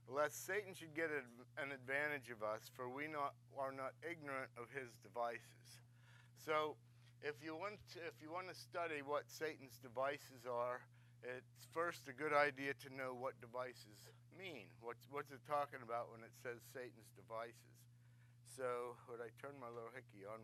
lest Satan should get an advantage of us, for we are not ignorant of his devices. So, if you want to study what Satan's devices are, it's first a good idea to know what devices mean. What's it talking about when it says Satan's devices? So, would I turn my little hickey on?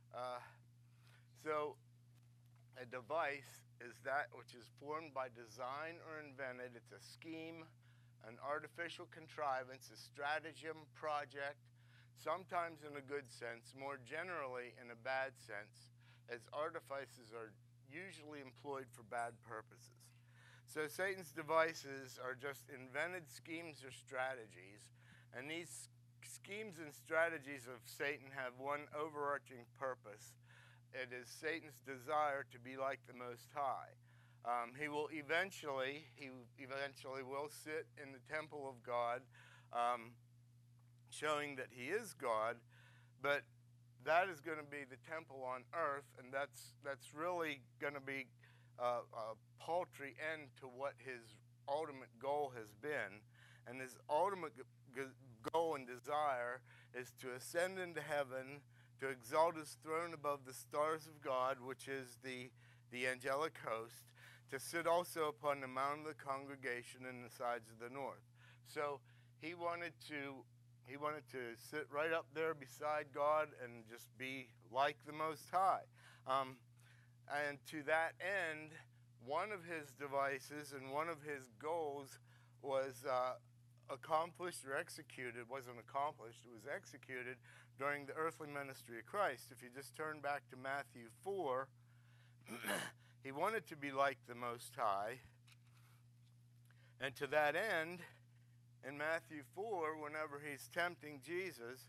So, a device is that which is formed by design or invented. It's a scheme, an artificial contrivance, a stratagem, project, sometimes in a good sense, more generally in a bad sense, as artifices are usually employed for bad purposes. So Satan's devices are just invented schemes or strategies, and these schemes and strategies of Satan have one overarching purpose. It is Satan's desire to be like the Most High. He eventually will sit in the temple of God, showing that he is God, but that is going to be the temple on earth, and that's really going to be a paltry end to what his ultimate goal has been. And his ultimate goal and desire is to ascend into heaven, to exalt his throne above the stars of God, which is the angelic host, to sit also upon the mount of the congregation in the sides of the north. So he wanted to sit right up there beside God and just be like the Most High. And to that end, one of his devices and one of his goals was accomplished or executed. It wasn't accomplished, it was executed during the earthly ministry of Christ. If you just turn back to Matthew 4, he wanted to be like the Most High. And to that end, in Matthew 4, whenever he's tempting Jesus,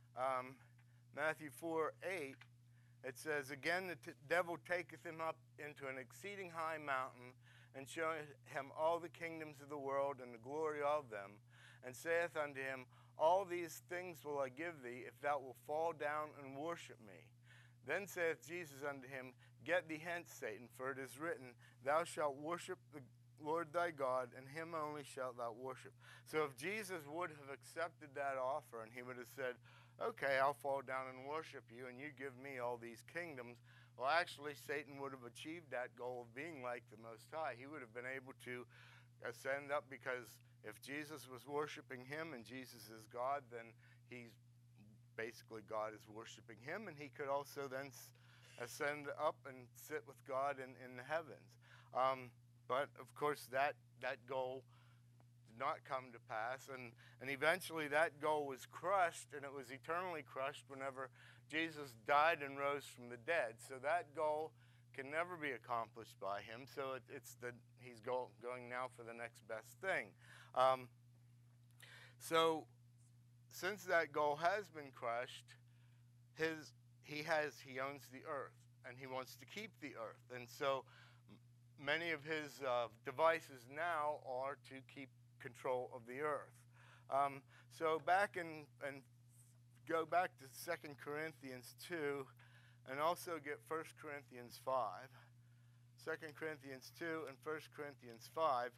Matthew 4:8, it says, "Again the devil taketh him up into an exceeding high mountain, and showeth him all the kingdoms of the world and the glory of them, and saith unto him, All these things will I give thee, if thou wilt fall down and worship me. Then saith Jesus unto him, Get thee hence, Satan, for it is written, Thou shalt worship the Lord thy God, and him only shalt thou worship." So if Jesus would have accepted that offer, and he would have said, "Okay, I'll fall down and worship you, and you give me all these kingdoms," well, actually, Satan would have achieved that goal of being like the Most High. He would have been able to ascend up, because if Jesus was worshiping him and Jesus is God, then he's basically, God is worshiping him, and he could also then ascend up and sit with God in the heavens. But of course, that goal did not come to pass, and eventually that goal was crushed, and it was eternally crushed whenever Jesus died and rose from the dead. So that goal can never be accomplished by him. So he's going now for the next best thing. So since that goal has been crushed, he owns the earth, and he wants to keep the earth, and so many of his devices now are to keep control of the earth. So go back to 2 Corinthians 2, and also get 1 Corinthians 5. 2 Corinthians 2 and 1 Corinthians 5.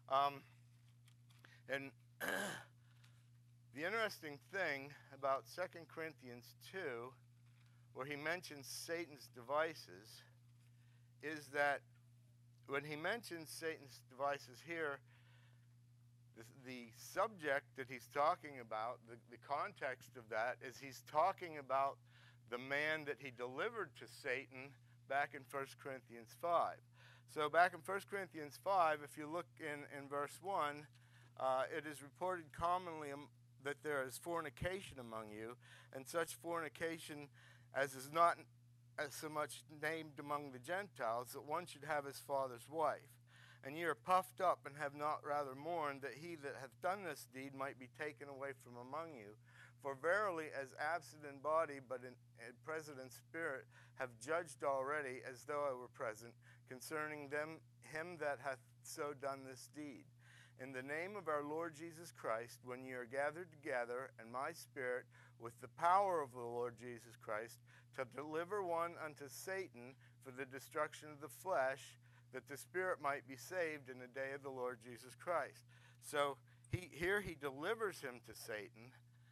And the interesting thing about 2 Corinthians 2, where he mentions Satan's devices, is that when he mentions Satan's devices here, the subject that he's talking about, the context of that, is he's talking about the man that he delivered to Satan back in 1 Corinthians 5. So back in 1 Corinthians 5, if you look in verse 1, it is reported commonly that there is fornication among you, and such fornication as is not as so much named among the Gentiles, that one should have his father's wife. And ye are puffed up, and have not rather mourned, that he that hath done this deed might be taken away from among you. For verily, as absent in body, but in present in spirit, have judged already, as though I were present, concerning him that hath so done this deed. In the name of our Lord Jesus Christ, when ye are gathered together, and my spirit, with the power of the Lord Jesus Christ, to deliver one unto Satan for the destruction of the flesh, that the spirit might be saved in the day of the Lord Jesus Christ. So he delivers him to Satan.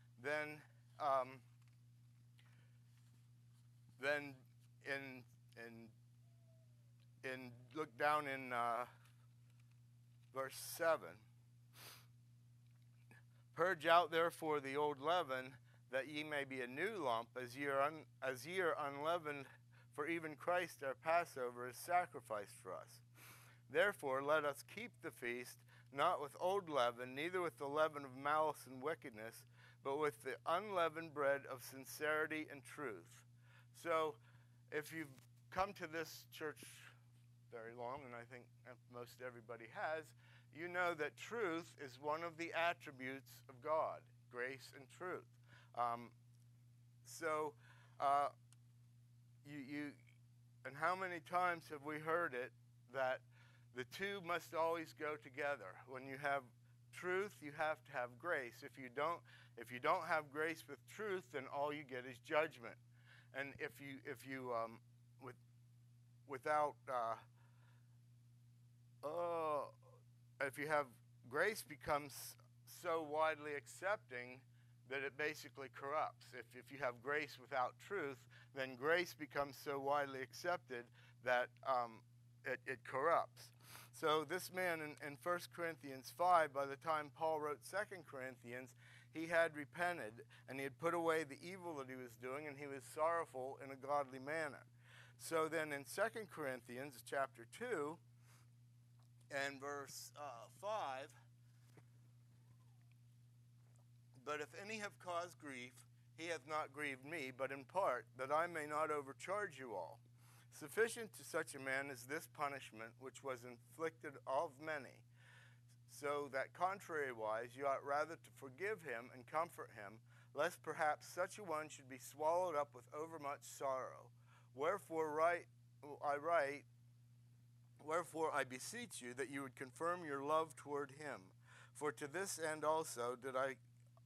Then in look down in verse 7. Purge out therefore the old leaven, that ye may be a new lump, as ye are unleavened. For even Christ our Passover is sacrificed for us. Therefore let us keep the feast, not with old leaven, neither with the leaven of malice and wickedness, but with the unleavened bread of sincerity and truth. So, if you've come to this church very long, and I think most everybody has, you know that truth is one of the attributes of God, grace and truth. And how many times have we heard it that the two must always go together? When you have truth, you have to have grace. If you don't have grace with truth, then all you get is judgment. And if you have grace becomes so widely accepting that it basically corrupts. If you have grace without truth, then grace becomes so widely accepted that it corrupts. So this man in 1 Corinthians 5, by the time Paul wrote 2 Corinthians, he had repented, and he had put away the evil that he was doing, and he was sorrowful in a godly manner. So then in 2 Corinthians chapter 2 and verse 5, but if any have caused grief, he hath not grieved me, but in part, that I may not overcharge you all. Sufficient to such a man is this punishment, which was inflicted of many, so that contrariwise you ought rather to forgive him and comfort him, lest perhaps such a one should be swallowed up with overmuch sorrow. Wherefore I beseech you that you would confirm your love toward him. For to this end also did I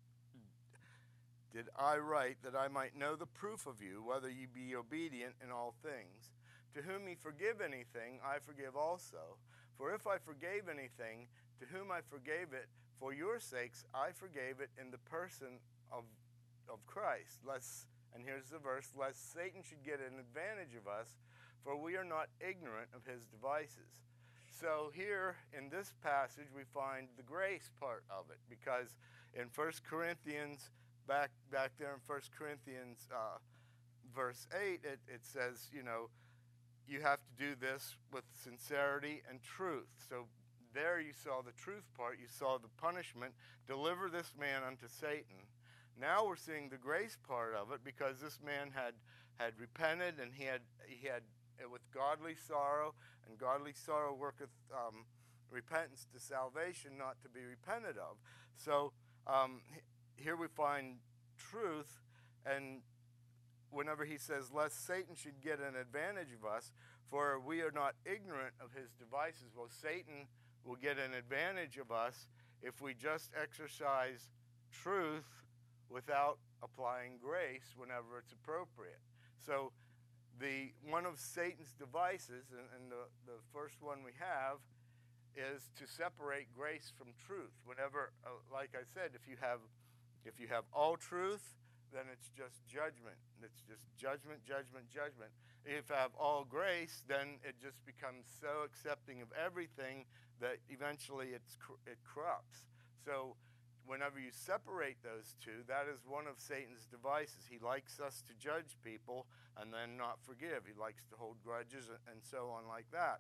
write, that I might know the proof of you, whether ye be obedient in all things. To whom ye forgive anything, I forgive also. For if I forgave anything, to whom I forgave it, for your sakes I forgave it in the person of Christ. And here's the verse, lest Satan should get an advantage of us, for we are not ignorant of his devices. So here in this passage we find the grace part of it, because in 1 Corinthians, back there in 1 Corinthians verse 8, it says, you have to do this with sincerity and truth. So there you saw the truth part, you saw the punishment, deliver this man unto Satan. Now we're seeing the grace part of it, because this man had repented, and he had with godly sorrow, and godly sorrow worketh repentance to salvation, not to be repented of. So here we find truth, and whenever he says, lest Satan should get an advantage of us, for we are not ignorant of his devices. Well, Satan will get an advantage of us if we just exercise truth without applying grace whenever it's appropriate. So one of Satan's devices, and the first one we have, is to separate grace from truth. Whenever, like I said, if you have all truth, then it's just judgment. It's just judgment, judgment, judgment. If you have all grace, then it just becomes so accepting of everything that eventually it corrupts. So whenever you separate those two, that is one of Satan's devices. He likes us to judge people and then not forgive. He likes to hold grudges and so on like that.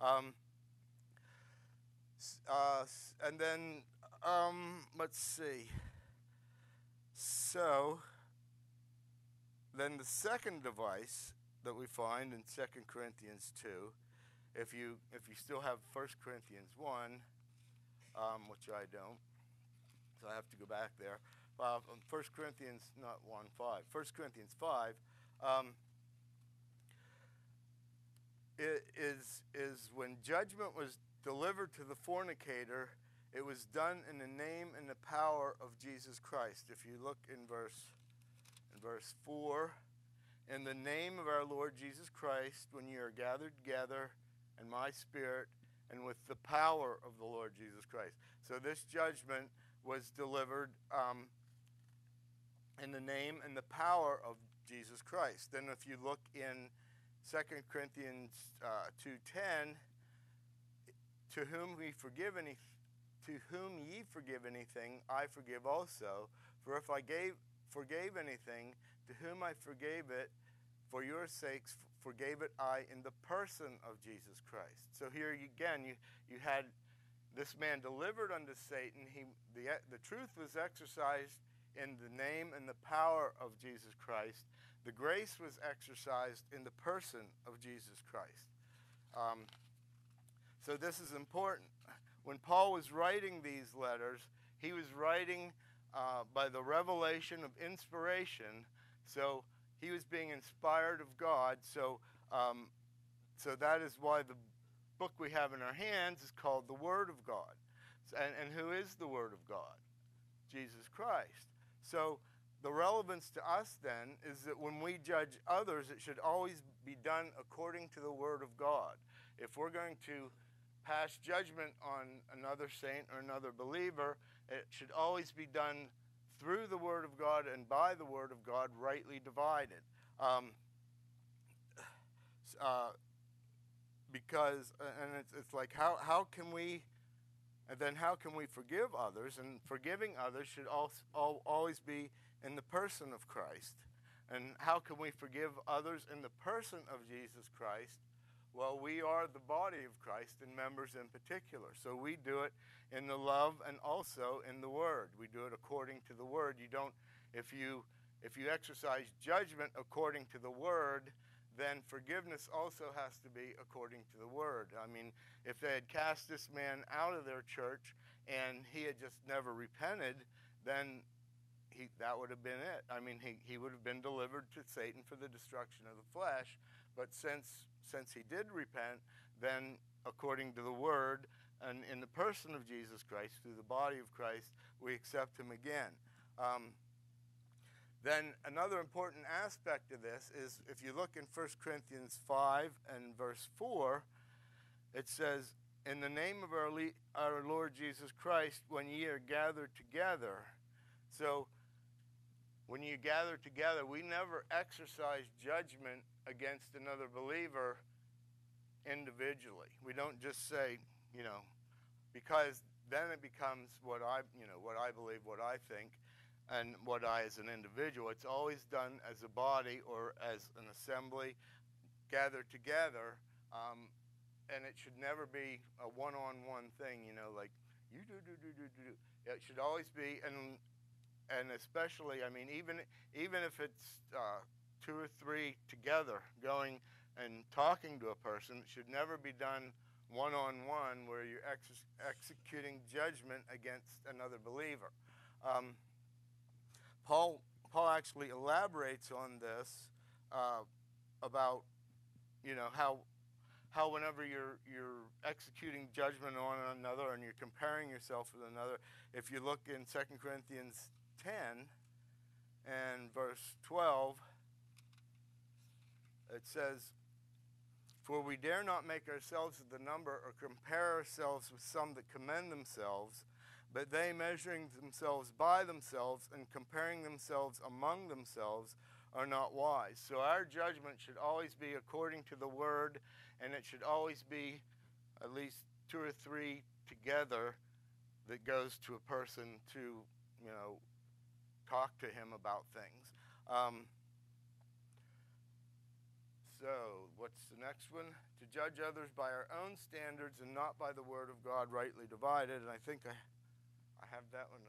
And then, let's see. So then the second device that we find in 2 Corinthians 2, if you still have 1 Corinthians 1, which I don't, so I have to go back there. 1 Corinthians, not 1, 5. 1 Corinthians 5 is when judgment was delivered to the fornicator, it was done in the name and the power of Jesus Christ. If you look in verse 4, in the name of our Lord Jesus Christ, when you are gathered together in my spirit, and with the power of the Lord Jesus Christ. So this judgment was delivered in the name and the power of Jesus Christ. Then if you look in 2 Corinthians 2:10, to whom ye forgive anything, I forgive also. For if I forgave anything, to whom I forgave it, for your sakes forgave it I in the person of Jesus Christ. So here again, you had this man delivered unto Satan. The truth was exercised in the name and the power of Jesus Christ. The grace was exercised in the person of Jesus Christ. So this is important. When Paul was writing these letters, he was writing by the revelation of inspiration. So he was being inspired of God. So that is why the book we have in our hands is called the Word of God. And who is the Word of God? Jesus Christ. So the relevance to us then is that when we judge others, it should always be done according to the Word of God. If we're going to pass judgment on another saint or another believer, it should always be done through the Word of God and by the Word of God, rightly divided. Because, and it's like, how can we forgive others? And forgiving others should always be in the person of Christ. And how can we forgive others in the person of Jesus Christ? Well, we are the body of Christ and members in particular. So we do it in the love and also in the Word. We do it according to the Word. You don't, if you exercise judgment according to the Word, then forgiveness also has to be according to the Word. I mean, if they had cast this man out of their church and he had just never repented, then that would have been it. I mean, he would have been delivered to Satan for the destruction of the flesh. But since he did repent, then according to the Word and in the person of Jesus Christ, through the body of Christ, we accept him again. Then another important aspect of this is if you look in 1 Corinthians 5 and verse 4, it says, in the name of our Lord Jesus Christ, when ye are gathered together. So when you gather together, we never exercise judgment against another believer individually. We don't just say, because then it becomes what I believe, what I think, and what I as an individual. It's always done as a body or as an assembly gathered together, and it should never be a one-on-one thing, like you do. It should always be, and especially, I mean, even if it's 2 or 3 together going and talking to a person, it should never be done one-on-one where you're executing judgment against another believer. Paul actually elaborates on this about how whenever you're executing judgment on another and you're comparing yourself with another, if you look in 2 Corinthians 10 and verse 12, it says, for we dare not make ourselves of the number or compare ourselves with some that commend themselves, but they measuring themselves by themselves and comparing themselves among themselves are not wise. So our judgment should always be according to the Word, and it should always be at least 2 or 3 together that goes to a person to, talk to him about things. So what's the next one? To judge others by our own standards and not by the Word of God rightly divided. And I think I have that one.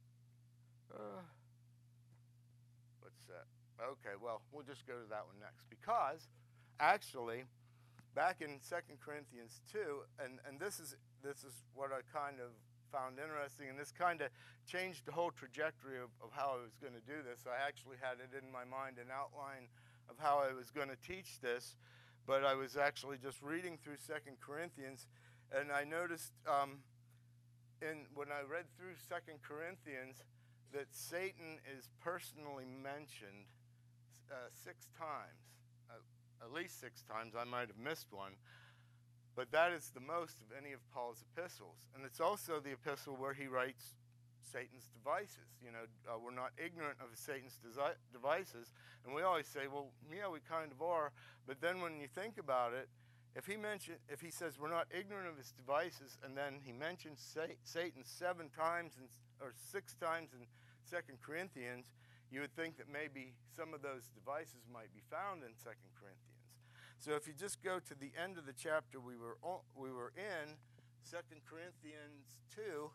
What's that? Okay, well, we'll just go to that one next. Because, actually, back in 2 Corinthians 2, and this is what I kind of found interesting, and this kind of changed the whole trajectory of how I was going to do this. I actually had it in my mind, an outline of how I was going to teach this, but I was actually just reading through 2 Corinthians, and I noticed when I read through 2 Corinthians that Satan is personally mentioned 6 times, at least 6 times. I might have missed one, but that is the most of any of Paul's epistles, and it's also the epistle where he writes Satan's devices. We're not ignorant of Satan's devices. And we always say, well, yeah, we kind of are. But then when you think about it, if he says we're not ignorant of his devices, and then he mentions Satan 7 times or 6 times in 2 Corinthians, you would think that maybe some of those devices might be found in 2 Corinthians. So if you just go to the end of the chapter we were in, 2 Corinthians 2,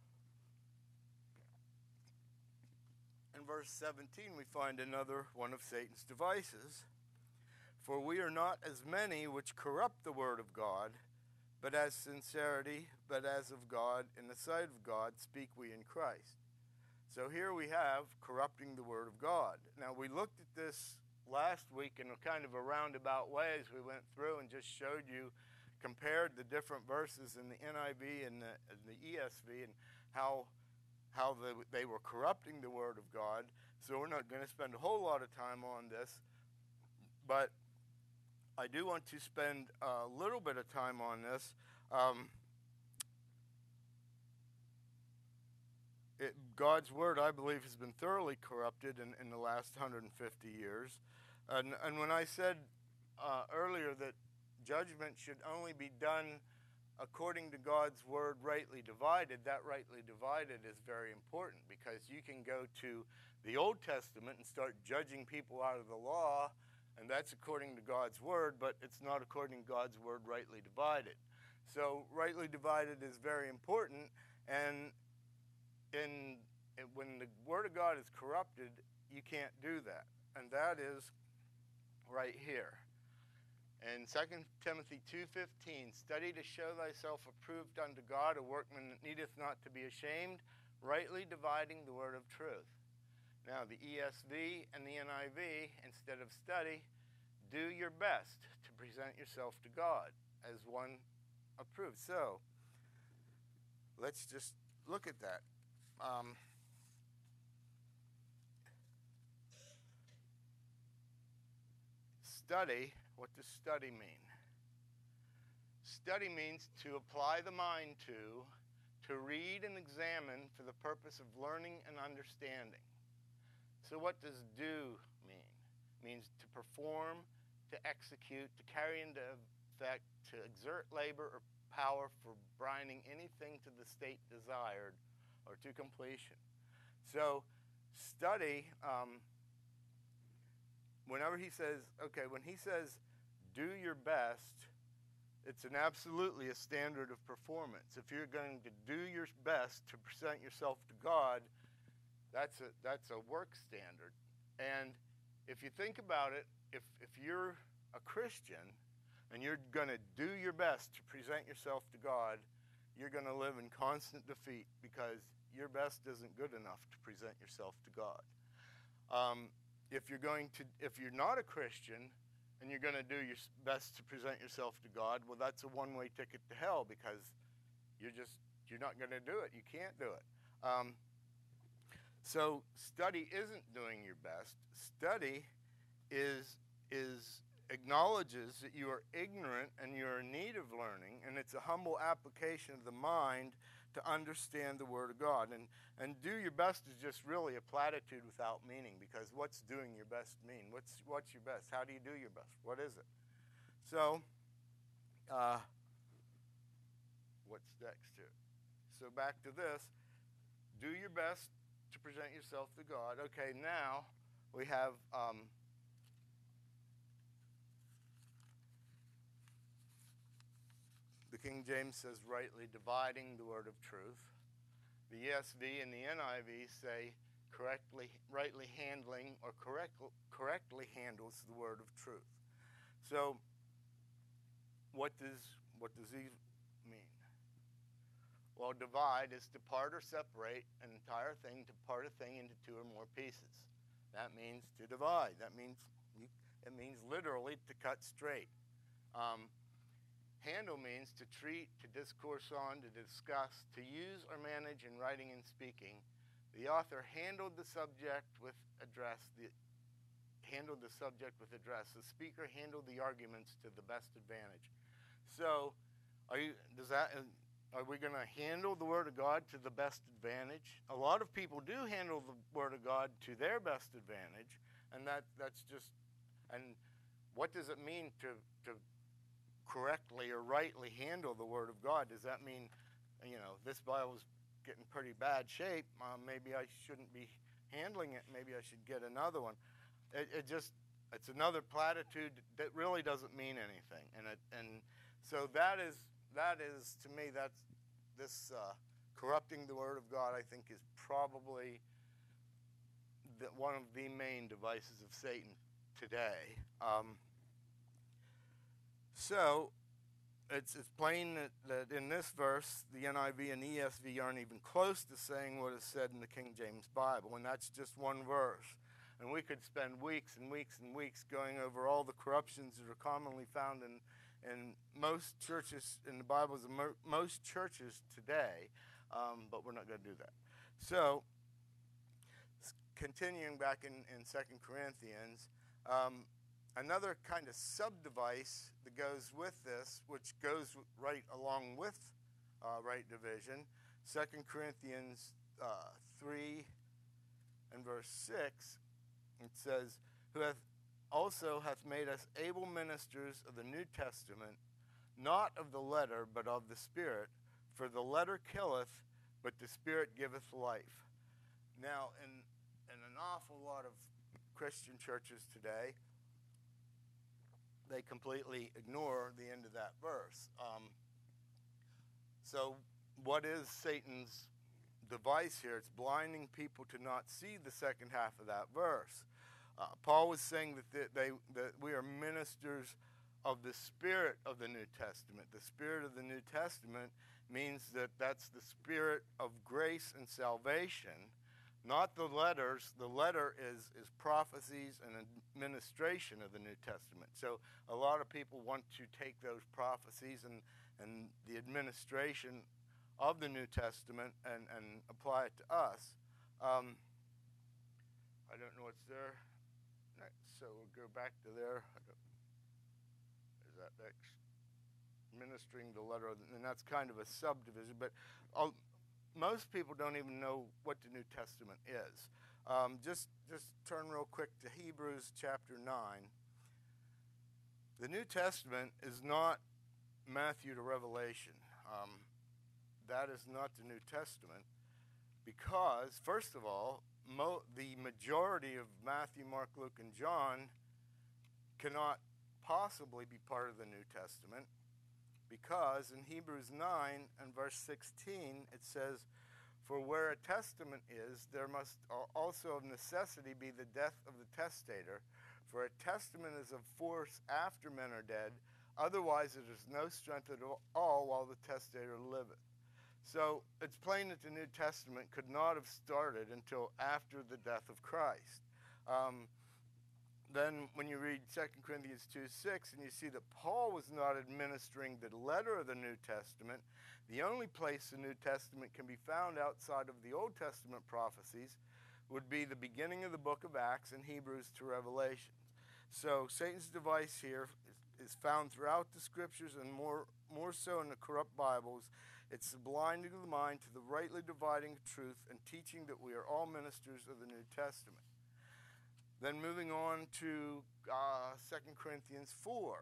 in verse 17, we find another one of Satan's devices. For we are not as many which corrupt the word of God, but as of God, in the sight of God, speak we in Christ. So here we have corrupting the word of God. Now we looked at this last week in a kind of a roundabout way as we went through and just showed you, compared the different verses in the NIV and the ESV and how they were corrupting the word of God. So we're not going to spend a whole lot of time on this, but I do want to spend a little bit of time on this. God's word, I believe, has been thoroughly corrupted in the last 150 years. And when I said earlier that judgment should only be done according to God's word rightly divided, that rightly divided is very important, because you can go to the Old Testament and start judging people out of the law, and that's according to God's word, but it's not according to God's word rightly divided. So rightly divided is very important, and when the word of God is corrupted, you can't do that. And that is right here. In 2 Timothy 2:15, study to show thyself approved unto God, a workman that needeth not to be ashamed, rightly dividing the word of truth. Now, the ESV and the NIV, instead of study, do your best to present yourself to God as one approved. So, let's just look at that. Study, what does study mean? Study means to apply the mind to read and examine for the purpose of learning and understanding. So what does do mean? It means to perform, to execute, to carry into effect, to exert labor or power for bringing anything to the state desired or to completion. So study, when he says do your best, it's absolutely a standard of performance. If you're going to do your best to present yourself to God, that's a work standard. And if you think about it, if you're a Christian and you're going to do your best to present yourself to God, you're going to live in constant defeat, because your best isn't good enough to present yourself to God. If you're not a Christian and you're going to do your best to present yourself to God, well, that's a one-way ticket to hell, because you're not going to do it. You can't do it. So study isn't doing your best. Study acknowledges that you are ignorant and you're in need of learning, and it's a humble application of the mind to understand the Word of God. And do your best is just really a platitude without meaning, because what's doing your best mean? What's your best? How do you do your best? What is it? So, what's next here? So back to this. Do your best to present yourself to God. Okay, now we have the King James says rightly dividing the word of truth. The ESV and the NIV say rightly handling, or correctly handles the word of truth. So what does he mean? Well, divide is to part or separate an entire thing, to part a thing into two or more pieces. That means to divide. It means literally to cut straight. Handle means to treat, to discourse on, to discuss, to use or manage in writing and speaking. The author handled the subject with address. The speaker handled the arguments to the best advantage. So, does that Are we going to handle the Word of God to the best advantage? A lot of people do handle the Word of God to their best advantage, and that's just, and what does it mean to correctly or rightly handle the Word of God? Does that mean, this Bible's getting pretty bad shape, maybe I shouldn't be handling it, maybe I should get another one? It's another platitude that really doesn't mean anything, and so that is to me, that's this corrupting the Word of God, I think, is probably one of the main devices of Satan today. So it's plain that in this verse, the NIV and ESV aren't even close to saying what is said in the King James Bible, and that's just one verse. And we could spend weeks and weeks and weeks going over all the corruptions that are commonly found in most churches, in the Bibles of most churches today, but we're not going to do that. So, continuing back in 2 Corinthians, another kind of sub-device that goes with this, which goes right along with right division, 2 Corinthians 3 and verse 6, it says, who also hath made us able ministers of the New Testament, not of the letter, but of the Spirit. For the letter killeth, but the Spirit giveth life. Now, in an awful lot of Christian churches today, they completely ignore the end of that verse. So what is Satan's device here? It's blinding people to not see the second half of that verse. Paul was saying that we are ministers of the Spirit of the New Testament. The Spirit of the New Testament means that that's the Spirit of grace and salvation, not the letters. The letter is prophecies and administration of the New Testament. So a lot of people want to take those prophecies and the administration of the New Testament and apply it to us. I don't know what's there. So we'll go back to there. Is that next? Ministering the letter, and that's kind of a subdivision, but most people don't even know what the New Testament is. Just turn real quick to Hebrews chapter 9. The New Testament is not Matthew to Revelation. That is not the New Testament because, first of all, the majority of Matthew, Mark, Luke, and John cannot possibly be part of the New Testament because in Hebrews 9 and verse 16 it says, for where a testament is, there must also of necessity be the death of the testator. For a testament is of force after men are dead, otherwise it is no strength at all while the testator liveth. So it's plain that the New Testament could not have started until after the death of Christ. Then when you read 2 Corinthians 2:6 and you see that Paul was not administering the letter of the New Testament, the only place the New Testament can be found outside of the Old Testament prophecies would be the beginning of the book of Acts and Hebrews to Revelation. So Satan's device here is found throughout the scriptures and more so in the corrupt Bibles. It's the blinding of the mind to the rightly dividing of truth and teaching that we are all ministers of the New Testament. Then moving on to 2 Corinthians 4.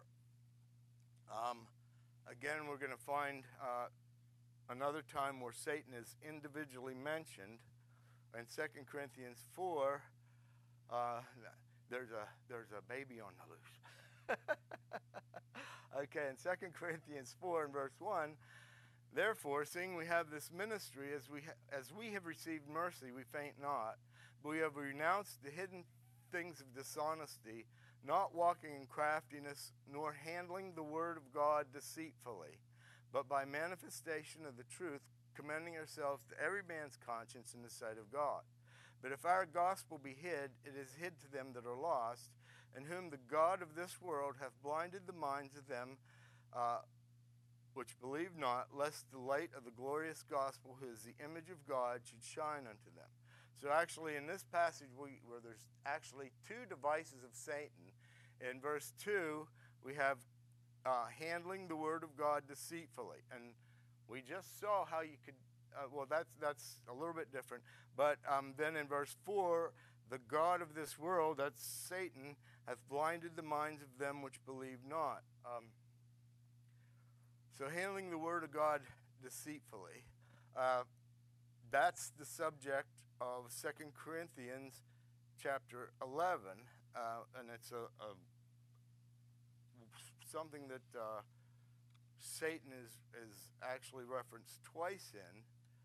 Again, we're going to find another time where Satan is individually mentioned. In 2 Corinthians 4, there's a baby on the loose. Okay, in 2 Corinthians 4 and verse 1, therefore, seeing we have this ministry, as we have received mercy, we faint not, but we have renounced the hidden things of dishonesty, not walking in craftiness, nor handling the word of God deceitfully, but by manifestation of the truth, commending ourselves to every man's conscience in the sight of God. But if our gospel be hid, it is hid to them that are lost, in whom the God of this world hath blinded the minds of them which believe not, lest the light of the glorious gospel, who is the image of God, should shine unto them. So actually in this passage where there's actually two devices of Satan, in verse 2 we have handling the word of God deceitfully. And We just saw how you could, well, that's a little bit different. But then in verse 4, the God of this world, that's Satan, hath blinded the minds of them which believe not. So handling the word of God deceitfully, that's the subject of 2 Corinthians chapter 11, and it's something that Satan is actually referenced twice in.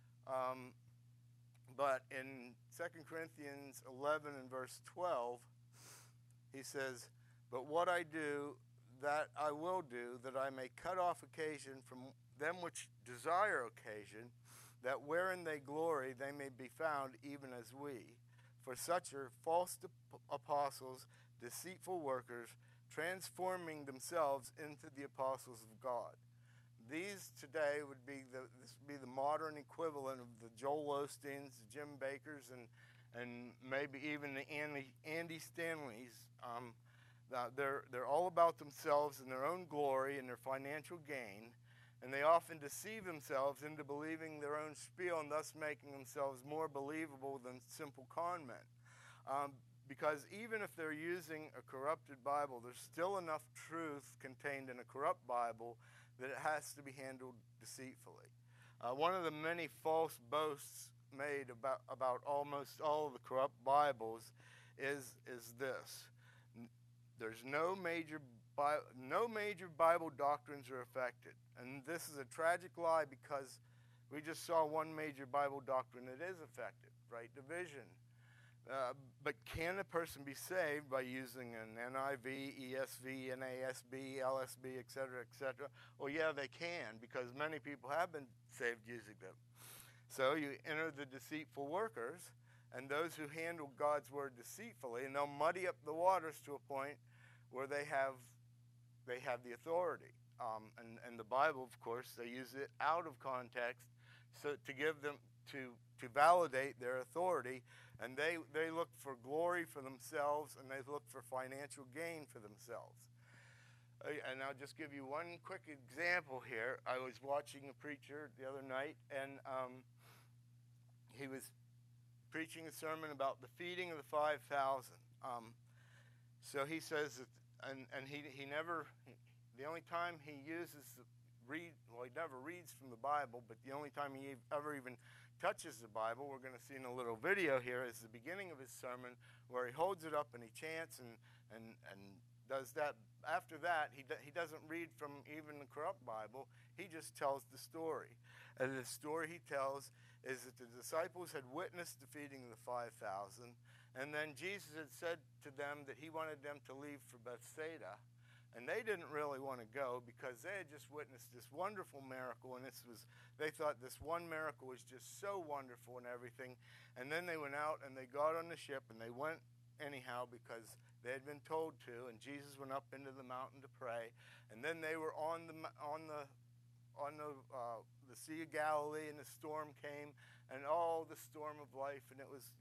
But in 2 Corinthians 11 and verse 12, he says, "But what I do, that I will do, that I may cut off occasion from them which desire occasion, that wherein they glory they may be found even as we. For such are false apostles, deceitful workers, transforming themselves into the apostles of God." These today would be the modern equivalent of the Joel Osteens, the Jim Bakkers, and maybe even the Andy Stanleys. They're all about themselves and their own glory and their financial gain, and they often deceive themselves into believing their own spiel and thus making themselves more believable than simple con men. Because even if they're using a corrupted Bible, there's still enough truth contained in a corrupt Bible that it has to be handled deceitfully. One of the many false boasts made about almost all of the corrupt Bibles is this: there's no major Bible doctrines are affected. And this is a tragic lie, because we just saw one major Bible doctrine that is affected, right? Division. But can a person be saved by using an NIV, ESV, NASB, LSB, etc., etc.? Well, yeah, they can, because many people have been saved using them. So you enter the deceitful workers, and those who handle God's word deceitfully, and they'll muddy up the waters to a point where they have the authority. And the Bible, of course, they use it out of context, so to give them to validate their authority. And they look for glory for themselves, and they look for financial gain for themselves. And I'll just give you one quick example here. I was watching a preacher the other night, and he was preaching a sermon about the feeding of the 5,000. So he says that, and he never, the only time he uses he never reads from the Bible, but the only time he ever even touches the Bible, we're going to see in a little video here, is the beginning of his sermon, where he holds it up and he chants and does that. After that, he doesn't read from even the corrupt Bible. He just tells the story. And the story he tells is that the disciples had witnessed the feeding of the 5,000, and then Jesus had said to them that he wanted them to leave for Bethsaida. And they didn't really want to go, because they had just witnessed this wonderful miracle, and they thought this one miracle was just so wonderful and everything. And then they went out and they got on the ship, and they went anyhow because they had been told to. And Jesus went up into the mountain to pray, and then they were on the Sea of Galilee, and the storm came, and the storm of life, and it was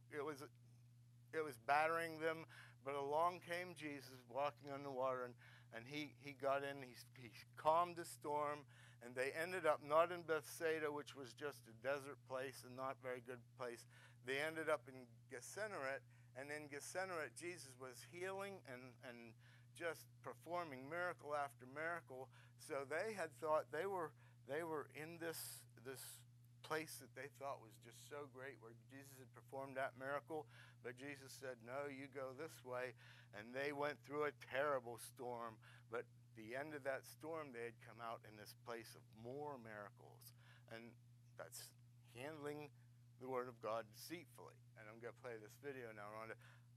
battering them. But along came Jesus walking on the water, and he got in, he calmed the storm, and they ended up not in Bethsaida, which was just a desert place and not very good place. They ended up in Gennesaret, and in Gennesaret, Jesus was healing and just performing miracle after miracle. So they had thought they were in this place that they thought was just so great, where Jesus had performed that miracle. But Jesus said, "No, you go this way." And they went through a terrible storm. But at the end of that storm, they had come out in this place of more miracles. And that's handling the Word of God deceitfully. And I'm going to play this video now, Rhonda.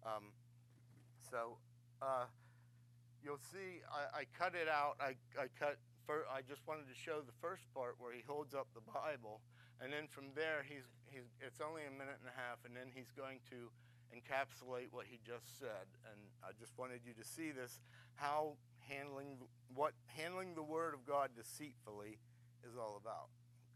You'll see I cut it out. I just wanted to show the first part where he holds up the Bible. And then from there, it's only a minute and a half, and then he's going to encapsulate what he just said. And I just wanted you to see this, how handling the Word of God deceitfully is all about.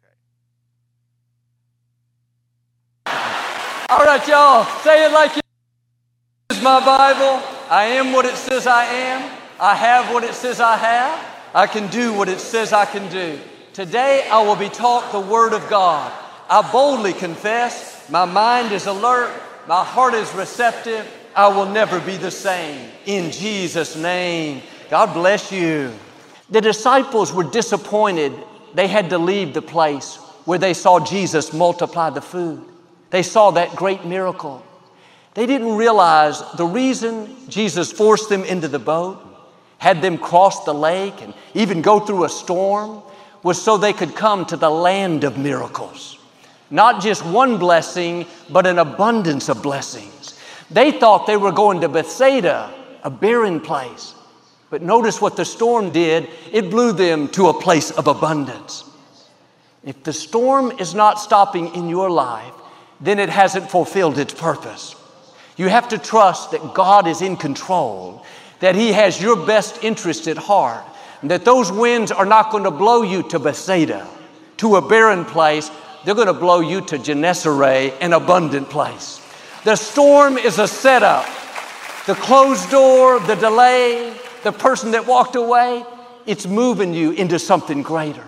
Okay. All right, y'all, say it like you. This is my Bible. I am what it says I am. I have what it says I have. I can do what it says I can do. Today I will be taught the Word of God. I boldly confess, my mind is alert, my heart is receptive. I will never be the same. In Jesus' name, God bless you. The disciples were disappointed. They had to leave the place where they saw Jesus multiply the food. They saw that great miracle. They didn't realize the reason Jesus forced them into the boat, had them cross the lake and even go through a storm, was so they could come to the land of miracles. Not just one blessing, but an abundance of blessings. They thought they were going to Bethsaida, a barren place. But notice what the storm did. It blew them to a place of abundance. If the storm is not stopping in your life, then it hasn't fulfilled its purpose. You have to trust that God is in control, that He has your best interest at heart, and that those winds are not going to blow you to Bethsaida, to a barren place. They're going to blow you to Gennesaret, an abundant place. The storm is a setup. The closed door, the delay, the person that walked away, it's moving you into something greater.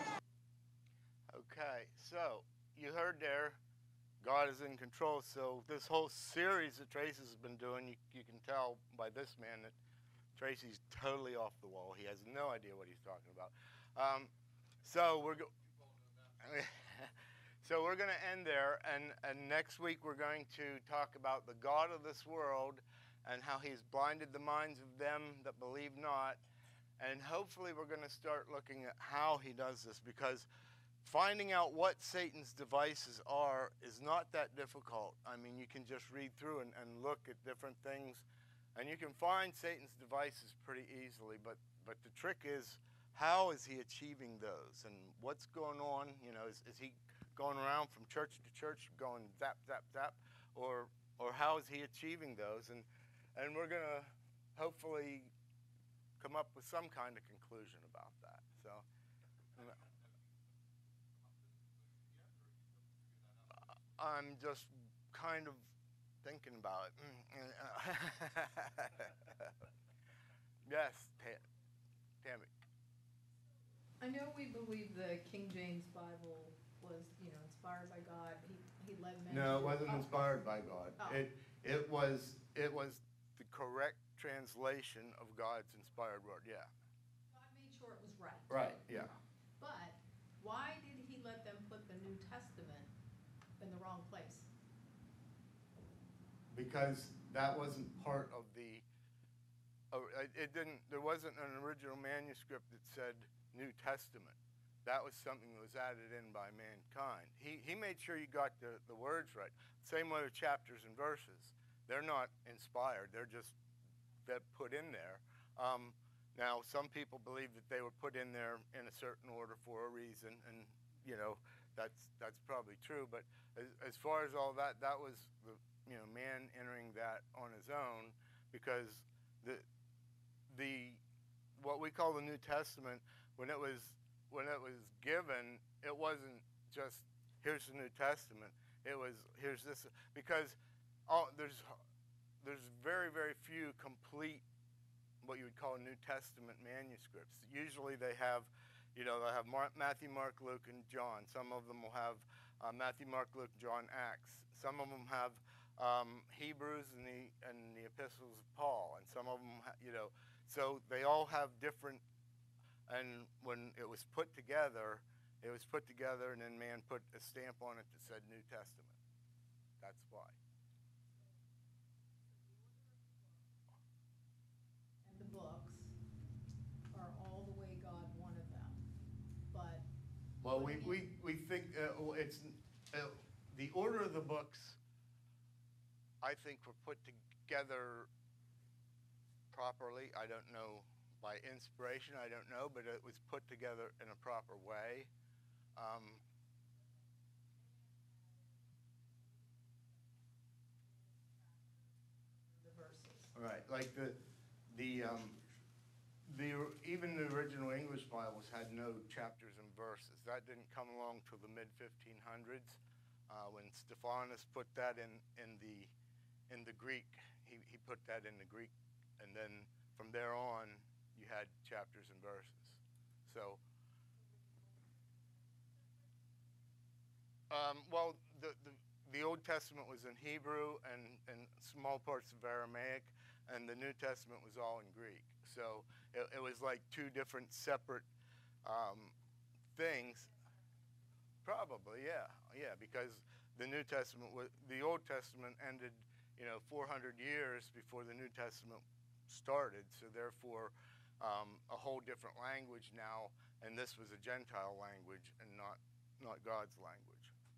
Okay, so you heard there, God is in control. So this whole series that Tracy's been doing, you can tell by this man that Tracy's totally off the wall. He has no idea what he's talking about. So we're going to end there, and next week we're going to talk about the God of this world and how He's blinded the minds of them that believe not. And hopefully we're going to start looking at how He does this, because finding out what Satan's devices are is not that difficult. I mean, you can just read through and look at different things, and you can find Satan's devices pretty easily. But the trick is, how is he achieving those? And what's going on? You know, is he going around from church to church going zap, zap, zap? Or how is he achieving those? And we're going to hopefully come up with some kind of conclusion about that. So I'm just kind of thinking about it. Yes, Tammy. I know we believe the King James Bible was, inspired by God. He led men. No, it wasn't inspired by God. Oh. It was the correct translation of God's inspired word. Yeah. God made sure it was right. Right. Yeah. But why did He let them put the New Testament in the wrong place? Because that wasn't part of the. It didn't. There wasn't an original manuscript that said New Testament. That was something that was added in by mankind. He made sure you got the words right. Same way with chapters and verses. They're not inspired. They're put in there. Now, some people believe that they were put in there in a certain order for a reason, and that's probably true. But as far as all that, that was the man entering that on his own, because the what we call the New Testament, when it was given, it wasn't just here's the New Testament. It was here's this, because there's very, very few complete what you would call New Testament manuscripts. Usually they have, they'll have Matthew, Mark, Luke, and John. Some of them will have Matthew, Mark, Luke, John, Acts. Some of them have Hebrews and the epistles of Paul, and some of them, so they all have different. And when it was put together, and then man put a stamp on it that said New Testament. That's why. And the books are all the way God wanted them. But well, we think it's the order of the books. I think were put together properly. I don't know. By inspiration, I don't know, but it was put together in a proper way. the verses. Right, like the even the original English Bibles had no chapters and verses. That didn't come along till the mid-1500s, when Stephanus put that in the Greek. He put that in the Greek, and then from there on, you had chapters and verses. So Well, the Old Testament was in Hebrew and small parts of Aramaic, and the New Testament was all in Greek. So it was like two different separate things. Probably, yeah, because the Old Testament ended, 400 years before the New Testament started. So therefore, a whole different language now, and this was a Gentile language and not God's language.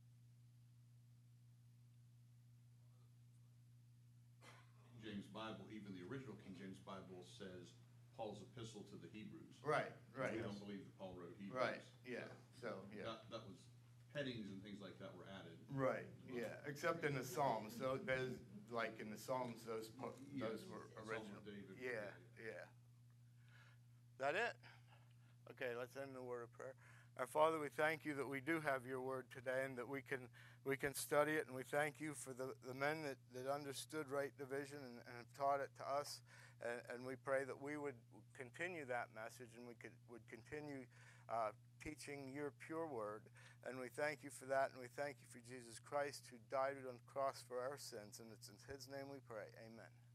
King James Bible, even the original King James Bible says Paul's epistle to the Hebrews. Right. We don't believe that Paul wrote Hebrews. Right. Yeah. So yeah. That was headings and things like that were added. Right. Yeah. Except in the Psalms, so there's like in the Psalms, those were original. David. Yeah. That it? Okay. Let's end the word of prayer. Our Father, we thank you that we do have your word today and that we can study it, and we thank you for the men that understood right division and have taught it to us, and we pray that we would continue that message and would continue teaching your pure word, and we thank you for that, and we thank you for Jesus Christ who died on the cross for our sins, and it's in his name we pray. Amen.